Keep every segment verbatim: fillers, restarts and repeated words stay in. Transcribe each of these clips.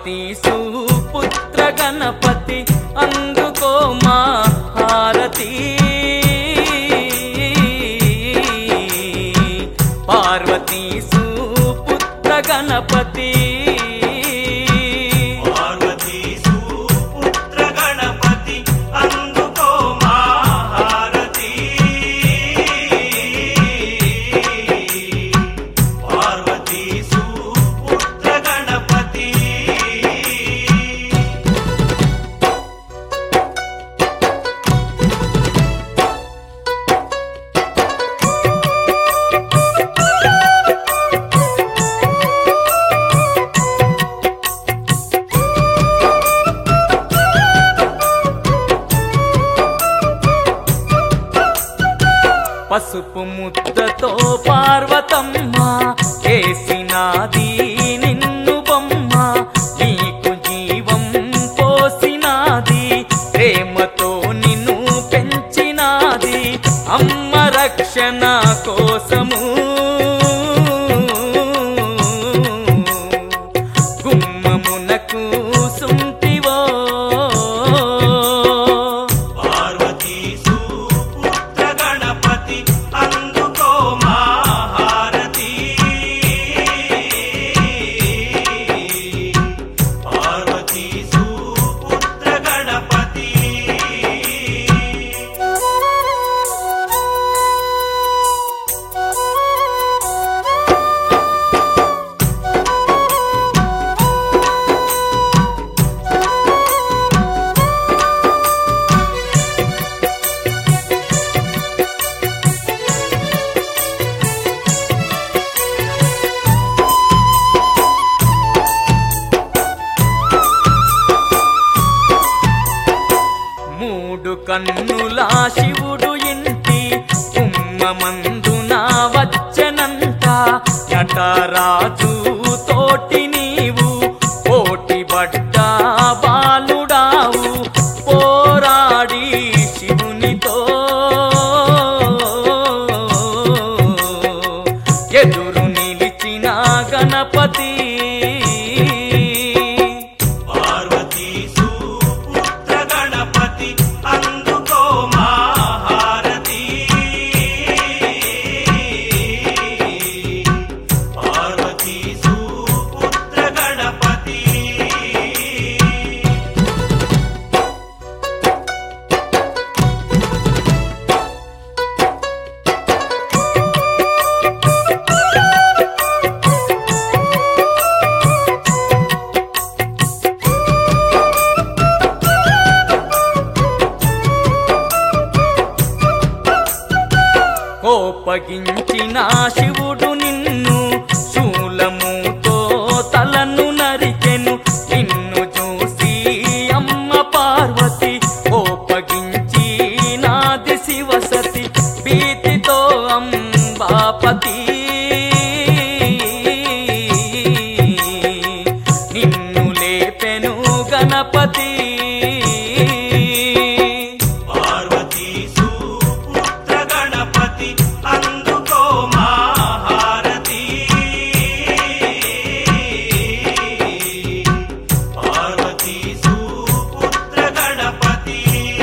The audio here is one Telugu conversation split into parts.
పార్వతీ సుపుత్ర గణపతి అందుకో మా హారతి పార్వతీ సుపుత్ర గణపతి పార్వతీ సుపుత్ర గణపతి అందుకో మా హారతి పార్వతీ సుపుత్ర గణపతి పసుపు ముద్దతో పార్వతమ్మ చేసినాది నిన్ను బొమ్మ నీకు జీవం పోసినాది ప్రేమతో నిన్ను పెంచినాది అమ్మ రక్షణ కోసము గుమ్మమునకు సుంటివో పార్వతీ సుపుత్ర గణపతి అందుకో మా హారతి పార్వతీ సుపుత్ర గణపతి మూడు కన్నుల శివుడు ఇంటి కుమ్మమందున వచ్చనంట నటరాజు తోటి నీవు పోటీ పడ్డ బాలుడావు పోరాడి శివునితో ఎదురు నిలిచిన గణపతి పార్వతీ సుపుత్ర గణపతి అందుకో మా హారతి పార్వతీ సుపుత్ర గణపతి కోపగించిన శివుడు నిన్ను శూలముతో తలను నరికెను నిన్ను చూసి అమ్మ పార్వతి కోపగించి నాది శివసతి భీతితో అంబాపతి నిన్ను లేపెను గణపతి పార్వతీ సుపుత్ర గణపతి అందుకో మా హారతి పార్వతీ సుపుత్ర గణపతి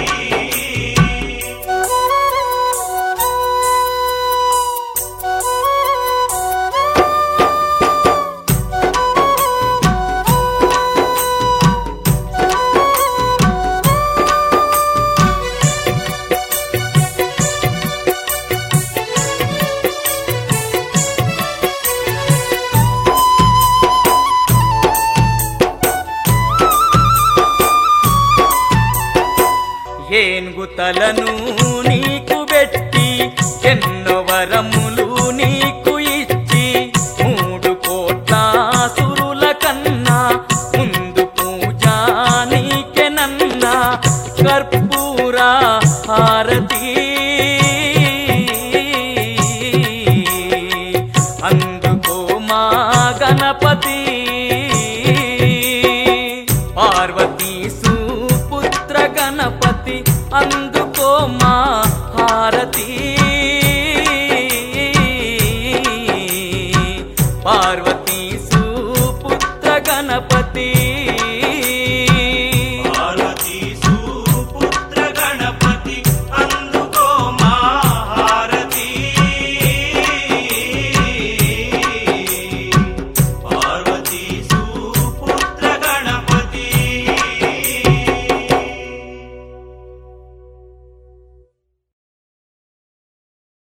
ఏనుగు తలను నీకు పెట్టి ఎన్నో వరములు నీకు ఇచ్చి మూడు కోట్ల సురుల కన్నా ముందు పూజ నీకెనన్నా కర్పూర హారతి అందుకో మా గణపతి పార్వతీ సుపుత్ర గణపతి అందుకో మా హారతి పార్వతీ